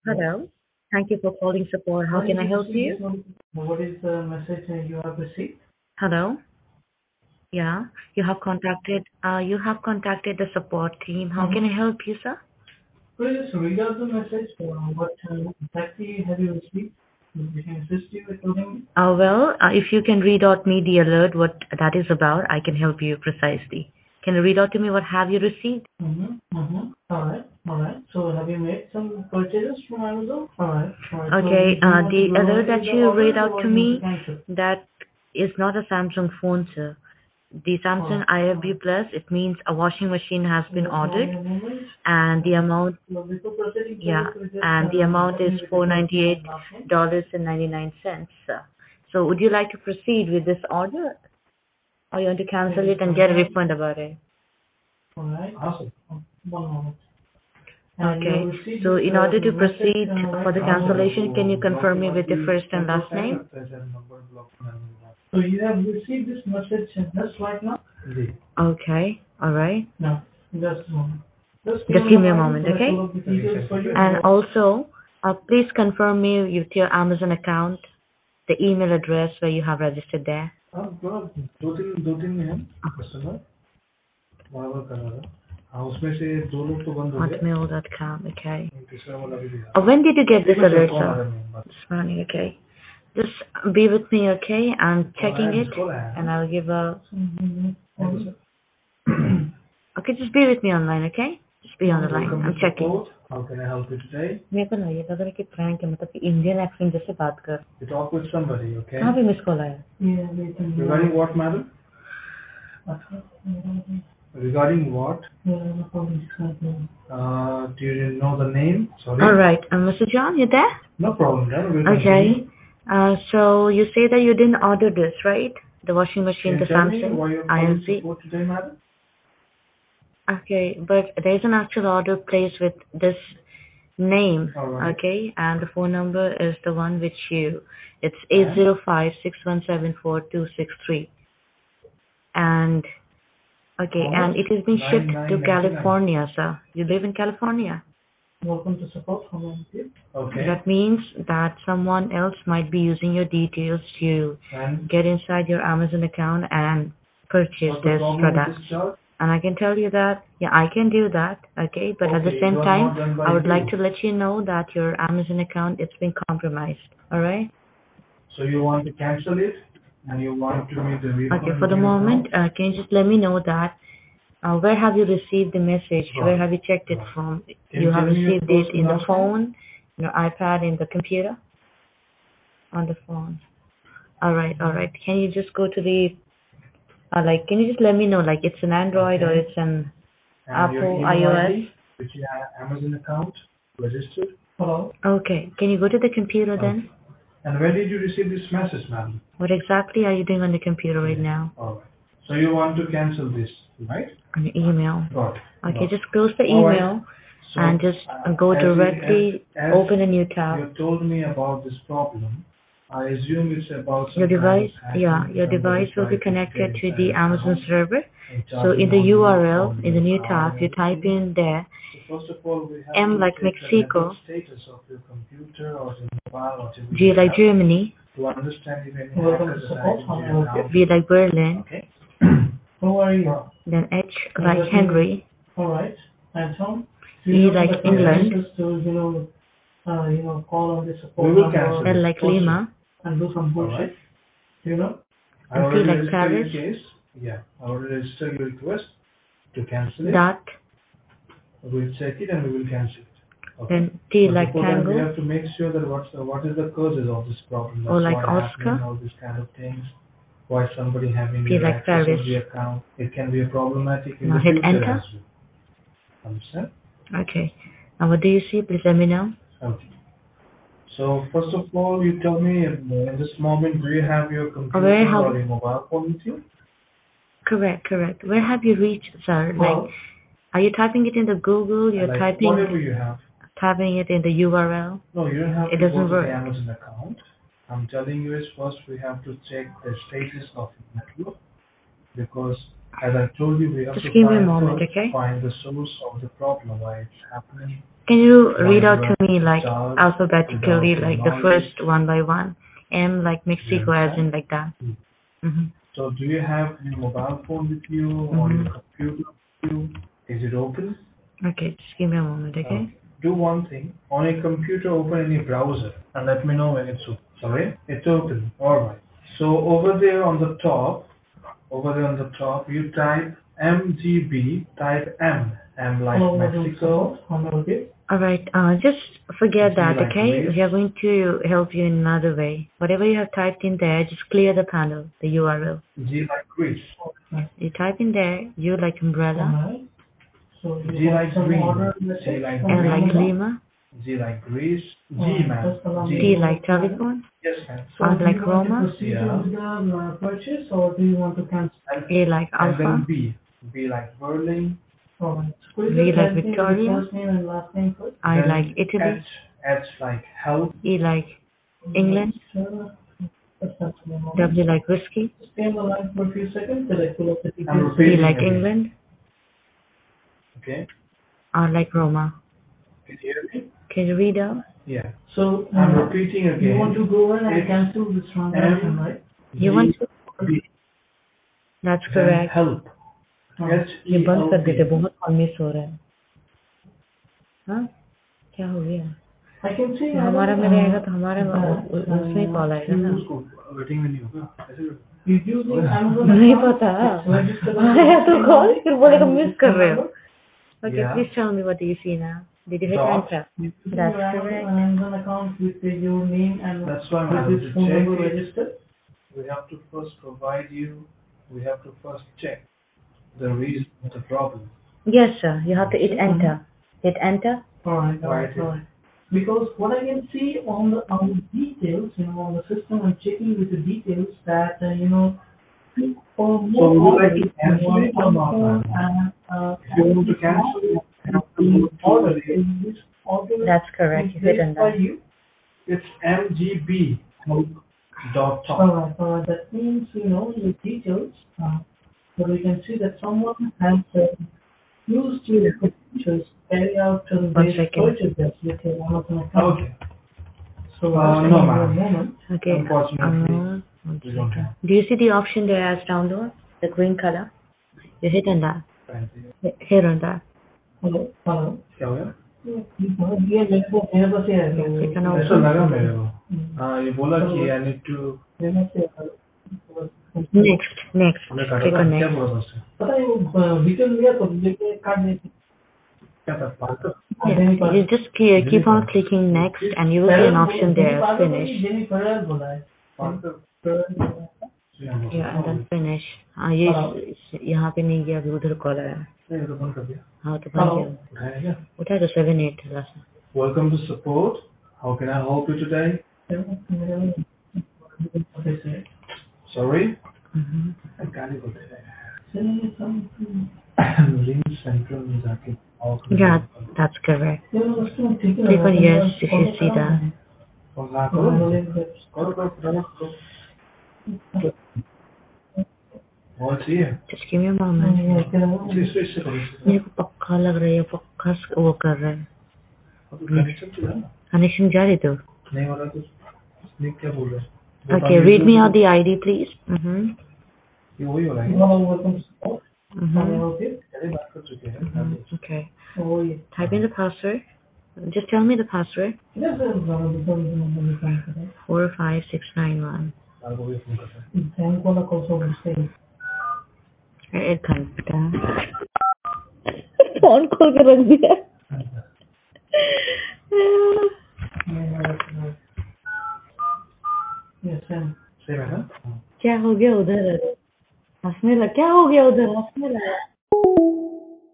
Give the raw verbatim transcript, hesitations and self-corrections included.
Hello. Thank you for calling support. How How can did I you help receive this you? one? What is the message uh, you have received? Hello. Yeah, you have contacted. Uh, you have contacted the support team. How can Mm-hmm. I help you, sir? Could you just read out the message? Uh, what uh, exactly have you received? We can assist you accordingly. Uh, well, uh, if you can read out me the alert, what that is about, I can help you precisely. Can you read out to me what have you received? Mm-hmm. Mm-hmm. All right. All right. So have you made some purchases from Amazon? All right. All right. So Okay. you, do you Uh, want to the go alert ahead that with the you read orders out or to you want to me, cancel? that is not a Samsung phone, sir. The All Samsung right. All I F B right. Plus, it means a washing machine has been Just allow me ordered, a moment. and the Uh, amount so before proceeding Yeah, further, could you just and the um, amount help is me with the four first name ninety-eight and last name? dollars and ninety-nine cents. So would you like to proceed with this order, or you want to Thank cancel you it so and get a much. refund about it? All right. Awesome. One moment. And you have Okay. received So this in uh, order to message proceed uh, for right the now. cancellation, can you confirm me with the first and last name? So you have received this message just right now? Ji. Okay. All right. No. Just a moment. Just stay Just on the give me a line moment, till I pull okay? up the details for you. And also, uh, please confirm me with your Amazon account, the email address where you have registered there. अब जो दो तीन दो तीन में है customer बराबर कर रहा था हाँ उसमें से दो लोग तो बंद हो गए hotmail dot com. Okay. तीसरा वाला भी दिया Uh, when did you get this ठीक है सर alert, कॉल आ sir? रहा है मेरे पास This morning, okay. Just be with me, okay? I'm call आया checking it, मिस कॉल आया and ना I'll give a. Thank you sir Okay, just be with me online, okay? Just be on the line. Welcome I'm to checking. support. How can I help you today? मेरे को ना ये लग रहा है कि प्रैंक है मतलब कि इंडियन एक्सेंट जैसे बात कर. You talk with somebody, okay? कहाँ पे मिस कॉल आया? Yeah, they can. Regarding what, madam? Regarding what? Yeah, the police have them. Uh, do you know the name? All Sorry. right, uh, Mister John, you there? No problem, then we'll Okay. continue. Uh, so you say that you didn't order this, right? The washing Can machine, you the tell me Samsung why you're calling I N C. support today, madam? Okay, but there's an actual order placed with this name, All right. okay, and the phone number is the one which you, it's eight And? zero five six one seven four two six three, and okay, How and much? it has been Nine shipped to nine ninety nine. California, sir. You live in California. Welcome to support. How may I help you? Okay. That means that someone else might be using your details to And get inside your Amazon account and purchase what's the this problem with products. this charge? And I can tell you that, yeah, I can do that, okay? But at the Okay, it same was time, not done by I would like you. to let you know that your Amazon account is being compromised, alright? So you want to cancel it and you want to make the Okay, refund for with the your moment, account? uh, can you just let me know that, uh, where have you received the message? Got Where it. have you checked it Got it. from? Can You you have tell me your received it first and in the last name? phone, your iPad, in the computer, on the phone. Alright, alright. Can you just go to the, uh, like, can you just let me know, like, it's an Android or Okay. it's an And your Apple, email iOS? I D, which you have Amazon account registered? Hello. Okay, can you go to the computer then? Okay. And when did you receive this message, ma'am? What exactly are you doing on the computer right Yeah. now? All right. So you want to cancel this, right? On your email. Got it. Okay, Got it. just close the All right. email and So just uh, go as you as directly, as open a new tab. you told me about this problem, I assume it's about Your some kind of device, yeah, hacking. your Somebody device will be tried to get connected to inside the your Amazon account server. and So in charging the on your U R L, on in the your new card tab, and you type everything. in there, So first of all, we have M to like check the network Mexico, status of your computer or your mobile, whatever G you like have, Germany, to understand if any hacker is hiding into your account. B like Berlin, Okay. Who are you? then H My like first name is. Henry, All right. And Tom, do you E know like the England, consensus to you know uh, you know call on the support We will cancel L it like for sure Lima, and do some bullshit? Alright. Do you know? I and P already like registered Paris, your case. Yeah. I already registered your request to cancel it. dot, We'll check it and we will cancel it. Okay. then T But like before that, we Tango, have to make sure that what's the, what is the causes of this problem. O That's like why happening Oscar, all these kind of things. Why somebody having P your like access Paris. on the account. It can be a problematic in Now the hit future as enter. well. Understand? Okay. Now what do you see? Please let me know. Okay. So first of all, you tell me in in this moment, do you have your Or where computer have, or your mobile phone with you? correct, correct. Where have you reached, sir? Like, Well, are you typing it in the Google? You're like typing, whatever you have. typing it in the U R L? No, you don't have It to go doesn't to the work. Amazon account. I'm telling you is first we have to check the status of your network because As I told you, we have Just to give me a find moment, first, okay? find the source of the problem, why it's happening. Can you read Why out you to are me like dark alphabetically, without like the knowledge. first one by one? M like Do you Mexico, as in understand? like that. Mm. Mm-hmm. So do you have your mobile phone with you or Mm-hmm. your computer with you? Is it open? Okay, just give me a moment, okay? Okay. Do one thing. On your computer, open any browser and let me know when it's open. Sorry? It's open. Alright. So over there on the top, over there on the top, you type M G B, type M. M like Hello, Mexico. okay. Alright, uh, just forget G that, like okay? Greece. We are going to help you in another way. Whatever you have typed in there, just clear the panel, the U R L. G like Greece. You type in there, U like umbrella, Alright. So you G want like some green. order G message like from L like green. Amazon? Lima, G like Greece. G Uh, man. just allow me G. T to like try. telephone, Yes ma'am. So R do like you want to Roma, proceed Yeah. with the uh, purchase or do you want to cancel? And, A like and then Alpha, B. B like Berlin. Alright. So could V you just like help me with the Victoria, first name and last name first? I Then like Italy, H. H like help. E like England, Sure. Just help me a moment. W like whiskey, Stay on the line for a few seconds till I pull up the I'm details. E repeating like again. England, Okay. R like Roma. Can you hear me? Can you read out? Yeah. So uh, I'm repeating again. you want to go ahead and It's cancel this transaction, M right? You want G to? B. That's Then correct. help. हाँ, H ये E बंद L कर देते, P. बहुत call miss हो रहा है. हाँ, क्या हो गया? I can see हमारा में uh, रहेगा तो हमारे that, उसमें ही कॉल आएगा ना. उसको वेटिंग में नहीं होगा. ऐसे कर. you using Amazon नहीं account, पता. it's registered आया तो with कॉल फिर बोलेगा and मिस this कर phone रहे हो. number. Okay, Yeah. please tell me what do you see now? Did you hit Dot. enter? You using That's your Amazon, correct. Amazon account with uh, your name and That's why I'm with having this to phone check number it. registered. We have to first provide you. We have to first check the reason of the problem. Yes, sir. You have to hit enter. Hit enter. Alright, Why alright, it is. alright. Because what I can see on the on the details, you know, on the system, I'm checking with the details that uh, you know, for So more would you like orders, to cancel one it or not, iPhone ma'am? and uh, If you want to cancel, you have to the go order to is this order That's correct. is You hit placed enter. by you. the, it's M G B dot com. Alright, alright. That means you know the details. Uh, so we can see that someone has uh, used your credentials to carry out uh, One this second. purchase with your Amazon account. Okay. So Uh, just no, give me a ma'am. moment. Okay. Unfortunately, Uh, one we don't second. have. Do you see the option there as download? The green color? You hit on that. Thank you. Hit hit on that. Hello, hello. क्या हो गया? ये मेरे को मेरे पास ही है तो Click on ऐसा open. लगा मेरे को. हाँ ये बोला कि I need to. मेरे पास ही है. Next. Next. हमने काटा Click था. on क्या next. बोला था उससे? पता है वो डिटेल लिया तो लेके काट देती. क्या था? Parker. Yeah. You just keep, keep on clicking next and you will see an option there as finish. Jenny फरार बोला है. Parker. Yeah, and then finish. हाँ ये यहाँ पे नहीं गया, अभी उधर कॉल आया. नहीं तो बंद कर दिया. हाँ तो बन गया. उठाया क्या? उठाया तो seven eight था last. Welcome to support. How can I help you today? Sorry? Mm-hmm. गाली बोलते हैं. Link central में जाके. Yeah, that's correct. Click on yes if you see that. और हाँ करो. करो करो करो करो. और चाहिए. Just give me a moment. इससे इससे करो. मेरे को पक्का लग रहा है, पक्का वो कर रहा है. कनेक्शन तो है. Connection जा रही तो. नहीं हो रहा तो स्निक क्या बोल रहा है? Okay, read me out the I D please. Mm-hmm. ये वही हो रहा है. Mm-hmm. पहले बात कर चुके हैं. Mm-hmm. Okay. Type in the password. Just tell me the password. Four five six nine one. आपको भी फोन करता है. एक घंटा. फोन खोल के रख दिया. सही है ना? क्या हो गया उधर? हंसने लगा. क्या हो गया उधर? हंसने लगा.